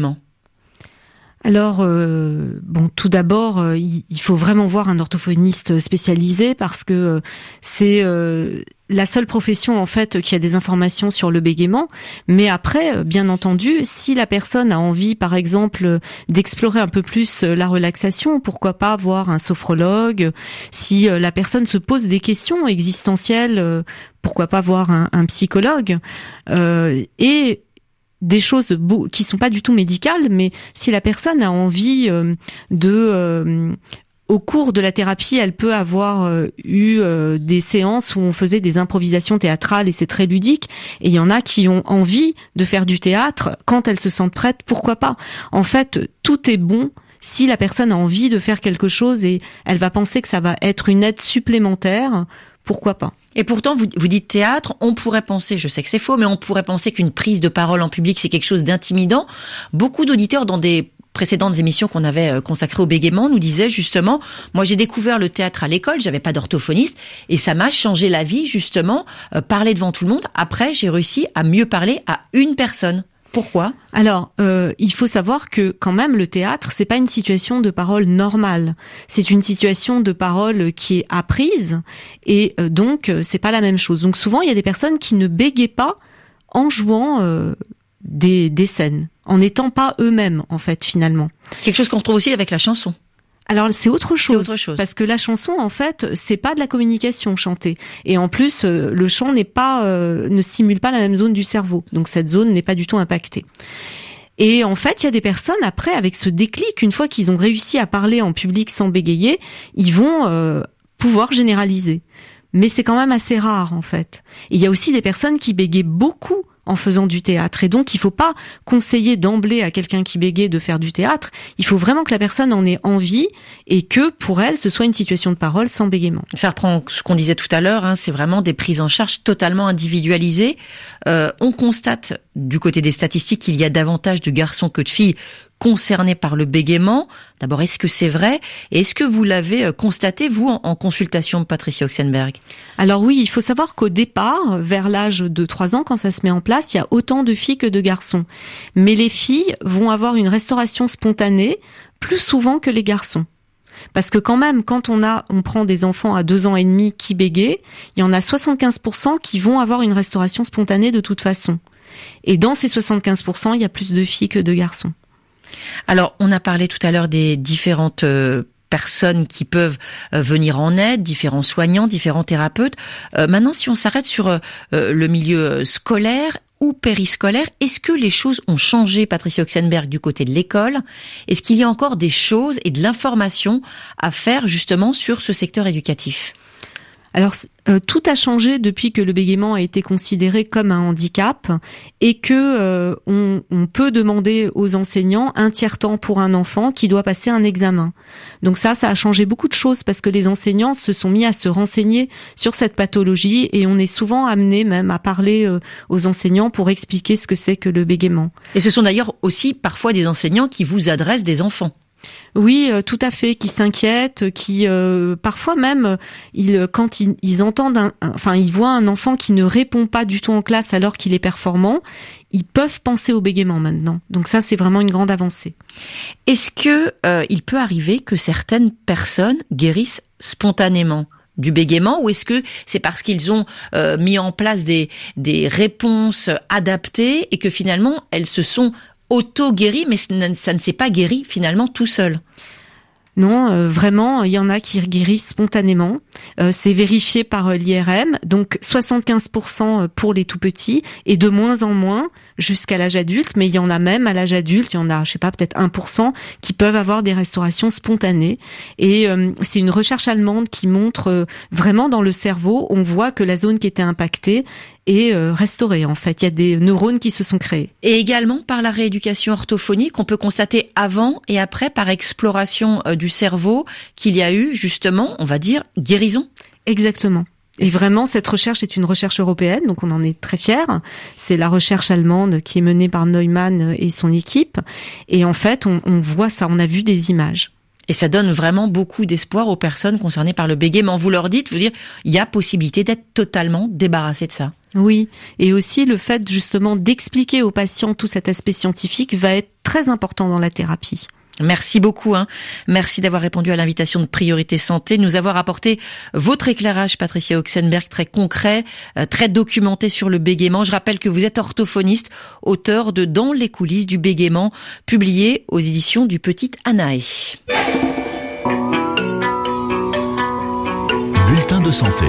Alors, euh, bon, tout d'abord, euh, il faut vraiment voir un orthophoniste spécialisé parce que euh, c'est euh, la seule profession en fait qui a des informations sur le bégaiement. Mais après, bien entendu, si la personne a envie, par exemple, d'explorer un peu plus la relaxation, pourquoi pas voir un sophrologue. Si euh, la personne se pose des questions existentielles, euh, pourquoi pas voir un, un psychologue. Euh, et des choses qui sont pas du tout médicales, mais si la personne a envie euh, de euh, au cours de la thérapie, elle peut avoir euh, eu euh, des séances où on faisait des improvisations théâtrales et c'est très ludique. Et il y en a qui ont envie de faire du théâtre quand elles se sentent prêtes, pourquoi pas. En fait, tout est bon si la personne a envie de faire quelque chose et elle va penser que ça va être une aide supplémentaire, pourquoi pas. Et pourtant, vous, vous dites théâtre, on pourrait penser, je sais que c'est faux, mais on pourrait penser qu'une prise de parole en public, c'est quelque chose d'intimidant. Beaucoup d'auditeurs dans des précédentes émissions qu'on avait consacrées au bégaiement nous disaient justement, moi j'ai découvert le théâtre à l'école, j'avais pas d'orthophoniste, et ça m'a changé la vie justement, euh, parler devant tout le monde. Après, j'ai réussi à mieux parler à une personne. Pourquoi ? Alors, euh, il faut savoir que quand même le théâtre, c'est pas une situation de parole normale. C'est une situation de parole qui est apprise et euh, donc c'est pas la même chose. Donc souvent, il y a des personnes qui ne bégayent pas en jouant euh, des, des scènes, en n'étant pas eux-mêmes en fait finalement. Quelque chose qu'on retrouve aussi avec la chanson. Alors c'est autre chose, c'est autre chose, parce que la chanson en fait c'est pas de la communication chantée et en plus euh, le chant n'est pas euh, ne stimule pas la même zone du cerveau, donc cette zone n'est pas du tout impactée. Et en fait il y a des personnes après avec ce déclic, une fois qu'ils ont réussi à parler en public sans bégayer, ils vont euh, pouvoir généraliser. Mais c'est quand même assez rare en fait. Et il y a aussi des personnes qui bégayent beaucoup en faisant du théâtre. Et donc, il faut pas conseiller d'emblée à quelqu'un qui bégaye de faire du théâtre. Il faut vraiment que la personne en ait envie et que, pour elle, ce soit une situation de parole sans bégaiement. Ça reprend ce qu'on disait tout à l'heure, hein, c'est vraiment des prises en charge totalement individualisées. Euh, on constate, du côté des statistiques, qu'il y a davantage de garçons que de filles concernés par le bégaiement. D'abord, est-ce que c'est vrai ? Et est-ce que vous l'avez constaté, vous, en, en consultation, Patricia Oxenberg ? Alors oui, il faut savoir qu'au départ, vers l'âge de trois ans, quand ça se met en place, il y a autant de filles que de garçons. Mais les filles vont avoir une restauration spontanée plus souvent que les garçons. Parce que quand même, quand on a, on prend des enfants à deux ans et demi qui bégayent, il y en a soixante-quinze pour cent qui vont avoir une restauration spontanée de toute façon. Et dans ces soixante-quinze pour cent, il y a plus de filles que de garçons. Alors, on a parlé tout à l'heure des différentes euh, personnes qui peuvent euh, venir en aide, différents soignants, différents thérapeutes. Euh, maintenant, si on s'arrête sur euh, le milieu scolaire ou périscolaire, est-ce que les choses ont changé, Patricia Oxenberg, du côté de l'école? Est-ce qu'il y a encore des choses et de l'information à faire justement sur ce secteur éducatif? Alors, euh, tout a changé depuis que le bégaiement a été considéré comme un handicap et que euh, on, on peut demander aux enseignants un tiers-temps pour un enfant qui doit passer un examen. Donc ça, ça a changé beaucoup de choses parce que les enseignants se sont mis à se renseigner sur cette pathologie et on est souvent amené même à parler euh, aux enseignants pour expliquer ce que c'est que le bégaiement. Et ce sont d'ailleurs aussi parfois des enseignants qui vous adressent des enfants. Oui, euh, tout à fait, qui s'inquiètent, qui euh, parfois même, ils, quand ils, ils entendent, un, un, enfin ils voient un enfant qui ne répond pas du tout en classe alors qu'il est performant, ils peuvent penser au bégaiement maintenant. Donc ça, c'est vraiment une grande avancée. Est-ce que euh, il peut arriver que certaines personnes guérissent spontanément du bégaiement, ou est-ce que c'est parce qu'ils ont euh, mis en place des des réponses adaptées et que finalement elles se sont auto-guéri, mais ça ne s'est pas guéri finalement tout seul? Non, euh, vraiment, il y en a qui guérissent spontanément. Euh, c'est vérifié par euh, l'I R M. Donc soixante-quinze pour cent pour les tout petits et de moins en moins jusqu'à l'âge adulte. Mais il y en a même à l'âge adulte, il y en a, je sais pas, peut-être un pour cent qui peuvent avoir des restaurations spontanées. Et euh, c'est une recherche allemande qui montre euh, vraiment dans le cerveau, on voit que la zone qui était impactée est euh, restaurée. En fait, il y a des neurones qui se sont créés. Et également par la rééducation orthophonique, on peut constater avant et après, par exploration euh, du cerveau, qu'il y a eu justement, on va dire, guérison. Exactement. Et vraiment, cette recherche est une recherche européenne, donc on en est très fiers. C'est la recherche allemande qui est menée par Neumann et son équipe. Et en fait, on, on voit ça, on a vu des images. Et ça donne vraiment beaucoup d'espoir aux personnes concernées par le bégaiement. Vous leur dites, vous dire, il y a possibilité d'être totalement débarrassé de ça. Oui, et aussi le fait justement d'expliquer aux patients tout cet aspect scientifique va être très important dans la thérapie. Merci beaucoup. Hein. Merci d'avoir répondu à l'invitation de Priorité Santé, de nous avoir apporté votre éclairage, Patricia Oxenberg, très concret, très documenté sur le bégaiement. Je rappelle que vous êtes orthophoniste, auteur de Dans les coulisses du bégaiement, publié aux éditions du Petit Anaé. Bulletin de santé.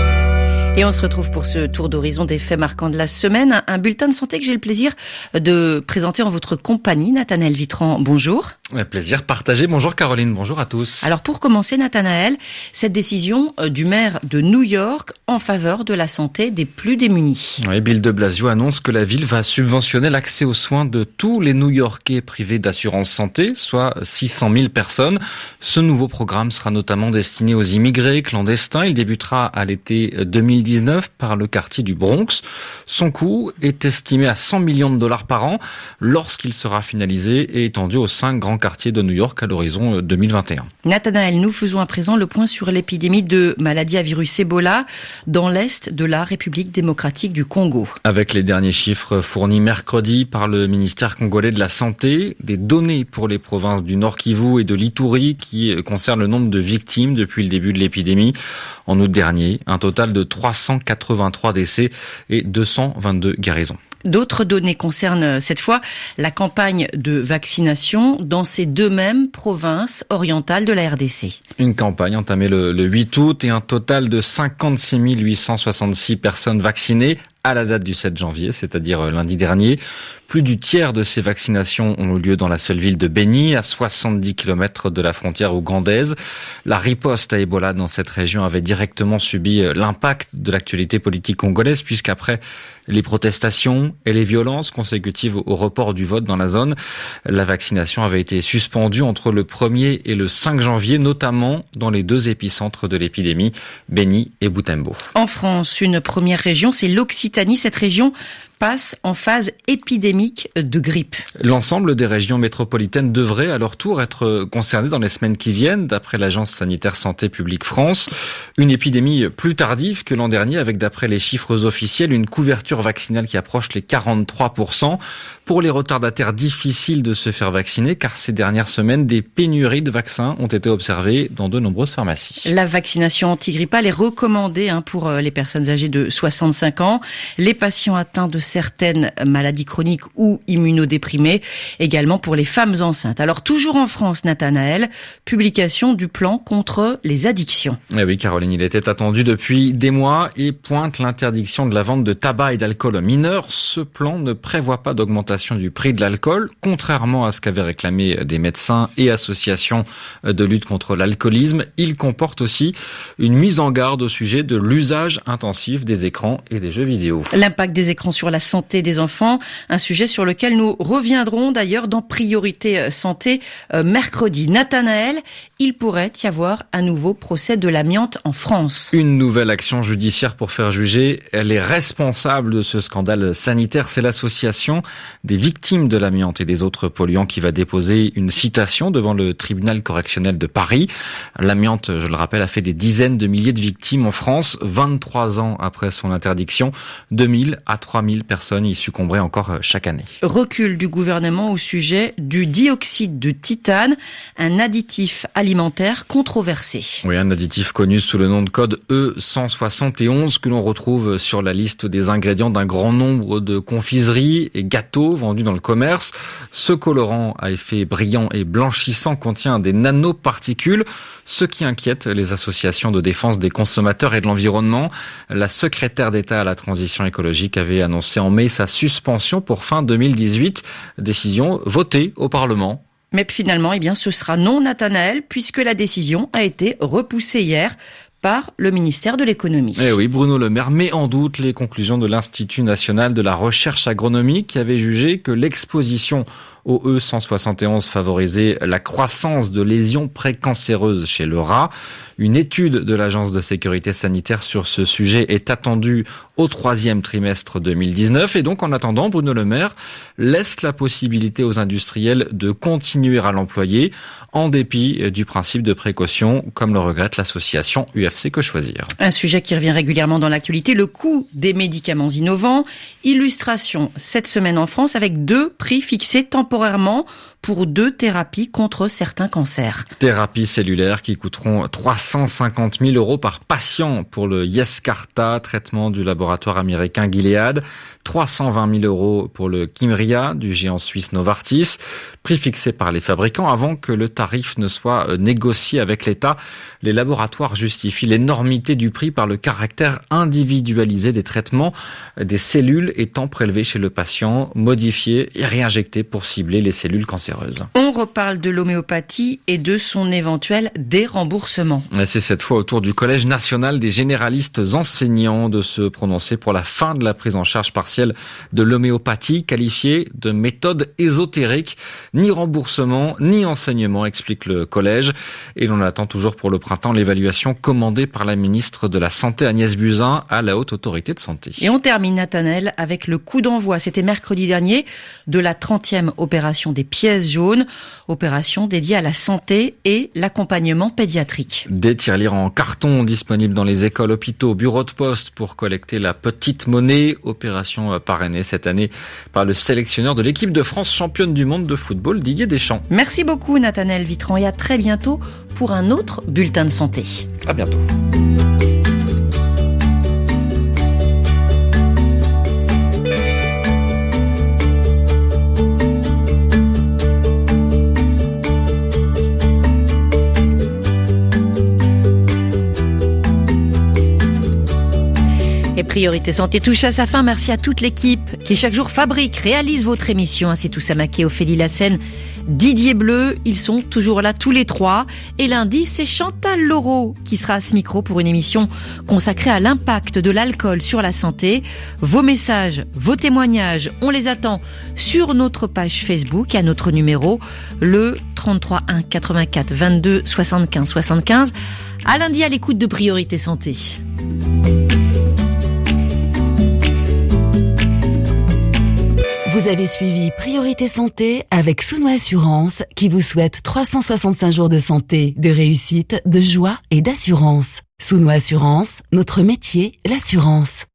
Et on se retrouve pour ce tour d'horizon des faits marquants de la semaine. Un bulletin de santé que j'ai le plaisir de présenter en votre compagnie. Nathanaël Vitran, bonjour. Un plaisir partagé. Bonjour Caroline, bonjour à tous. Alors pour commencer, Nathanaël, cette décision du maire de New York en faveur de la santé des plus démunis. Oui, Bill de Blasio annonce que la ville va subventionner l'accès aux soins de tous les New-Yorkais privés d'assurance santé, soit six cent mille personnes. Ce nouveau programme sera notamment destiné aux immigrés clandestins. Il débutera à l'été deux mille dix-neuf par le quartier du Bronx. Son coût est estimé à cent millions de dollars par an lorsqu'il sera finalisé et étendu aux cinq grands quartiers de New York à l'horizon deux mille vingt et un. Nathanaël, nous faisons à présent le point sur l'épidémie de maladie à virus Ebola dans l'est de la République démocratique du Congo. Avec les derniers chiffres fournis mercredi par le ministère congolais de la Santé, des données pour les provinces du Nord Kivu et de l'Ituri qui concernent le nombre de victimes depuis le début de l'épidémie. En août dernier, un total de trois cent quatre-vingt-trois décès et deux cent vingt-deux guérisons. D'autres données concernent cette fois la campagne de vaccination dans ces deux mêmes provinces orientales de la R D C. Une campagne entamée le, le huit août et un total de cinquante-six mille huit cent soixante-six personnes vaccinées à la date du sept janvier, c'est-à-dire lundi dernier. Plus du tiers de ces vaccinations ont eu lieu dans la seule ville de Beni, à soixante-dix kilomètres de la frontière ougandaise. La riposte à Ebola dans cette région avait directement subi l'impact de l'actualité politique congolaise, puisqu'après les protestations et les violences consécutives au report du vote dans la zone, la vaccination avait été suspendue entre le premier et le cinq janvier, notamment dans les deux épicentres de l'épidémie, Beni et Butembo. En France, une première région, c'est l'Occitanie. Cette région passe en phase épidémique de grippe. L'ensemble des régions métropolitaines devraient à leur tour être concernées dans les semaines qui viennent, d'après l'Agence sanitaire Santé publique France. Une épidémie plus tardive que l'an dernier, avec d'après les chiffres officiels, une couverture vaccinale qui approche les quarante-trois pour cent. Pour les retardataires, difficile de se faire vacciner, car ces dernières semaines, des pénuries de vaccins ont été observées dans de nombreuses pharmacies. La vaccination antigrippale est recommandée hein, pour les personnes âgées de soixante-cinq ans. Les patients atteints de certaines maladies chroniques ou immunodéprimées, également pour les femmes enceintes. Alors toujours en France, Nathanaël, publication du plan contre les addictions. Eh oui, Caroline, il était attendu depuis des mois et pointe l'interdiction de la vente de tabac et d'alcool aux mineurs. Ce plan ne prévoit pas d'augmentation du prix de l'alcool, contrairement à ce qu'avaient réclamé des médecins et associations de lutte contre l'alcoolisme. Il comporte aussi une mise en garde au sujet de l'usage intensif des écrans et des jeux vidéo. L'impact des écrans sur la santé des enfants, un sujet sur lequel nous reviendrons d'ailleurs dans Priorité Santé euh, mercredi. Nathanaël, il pourrait y avoir un nouveau procès de l'amiante en France. Une nouvelle action judiciaire pour faire juger les responsables de ce scandale sanitaire. C'est l'association des victimes de l'amiante et des autres polluants qui va déposer une citation devant le tribunal correctionnel de Paris. L'amiante, je le rappelle, a fait des dizaines de milliers de victimes en France. vingt-trois ans après son interdiction, deux mille à trois mille personnes y succomberaient encore chaque année. Recul du gouvernement au sujet du dioxyde de titane, un additif alimentaire controversé. Oui, un additif connu sous le nom de code E cent soixante et onze que l'on retrouve sur la liste des ingrédients d'un grand nombre de confiseries et gâteaux vendus dans le commerce. Ce colorant à effet brillant et blanchissant contient des nanoparticules, ce qui inquiète les associations de défense des consommateurs et de l'environnement. La secrétaire d'État à la transition écologique avait annoncé en mai sa suspension pour fin deux mille dix-huit, décision votée au Parlement. Mais finalement, eh bien, ce sera non, Nathanaël, puisque la décision a été repoussée hier par le ministère de l'économie. Eh oui, Bruno Le Maire met en doute les conclusions de l'Institut national de la recherche agronomique qui avait jugé que l'exposition au E cent soixante et onze favorisait la croissance de lésions précancéreuses chez le rat. Une étude de l'Agence de sécurité sanitaire sur ce sujet est attendue au troisième trimestre deux mille dix-neuf. Et donc, en attendant, Bruno Le Maire laisse la possibilité aux industriels de continuer à l'employer en dépit du principe de précaution, comme le regrette l'association U F C Que Choisir. Un sujet qui revient régulièrement dans l'actualité, le coût des médicaments innovants. Illustration cette semaine en France avec deux prix fixés temporairement pour deux thérapies contre certains cancers. Thérapies cellulaires qui coûteront trois cent cinquante mille euros par patient pour le Yescarta, traitement du laboratoire américain Gilead, trois cent vingt mille euros pour le Kymriah du géant suisse Novartis, prix fixé par les fabricants avant que le tarif ne soit négocié avec l'État. Les laboratoires justifient l'énormité du prix par le caractère individualisé des traitements, des cellules étant prélevées chez le patient, modifiées et réinjectées pour cibler les cellules cancéreuses. On reparle de l'homéopathie et de son éventuel déremboursement. C'est cette fois au tour du Collège national des généralistes enseignants de se prononcer pour la fin de la prise en charge partielle de l'homéopathie, qualifiée de méthode ésotérique. Ni remboursement, ni enseignement, explique le collège. Et l'on attend toujours pour le printemps l'évaluation commandée par la ministre de la Santé Agnès Buzyn à la Haute Autorité de Santé. Et on termine, Nathanaël, avec le coup d'envoi, c'était mercredi dernier, de la trentième opération des pièces jaunes, opération dédiée à la santé et l'accompagnement pédiatrique. Des tirelires en carton disponibles dans les écoles, hôpitaux, bureaux de poste pour collecter la petite monnaie. Opération parrainée cette année par le sélectionneur de l'équipe de France championne du monde de football, Didier Deschamps. Merci beaucoup, Nathanaël Vitran, et à très bientôt pour un autre bulletin de santé. À bientôt. Et Priorité Santé touche à sa fin. Merci à toute l'équipe qui chaque jour fabrique, réalise votre émission. C'est Toussa Maquet, Ophélie Lassène, Didier Bleu. Ils sont toujours là tous les trois. Et lundi, c'est Chantal Laureau qui sera à ce micro pour une émission consacrée à l'impact de l'alcool sur la santé. Vos messages, vos témoignages, on les attend sur notre page Facebook à notre numéro, le trente-trois un quatre-vingt-quatre vingt-deux soixante-quinze soixante-quinze. À lundi à l'écoute de Priorité Santé. Vous avez suivi Priorité Santé avec Souno Assurance qui vous souhaite trois cent soixante-cinq jours de santé, de réussite, de joie et d'assurance. Souno Assurance, notre métier, l'assurance.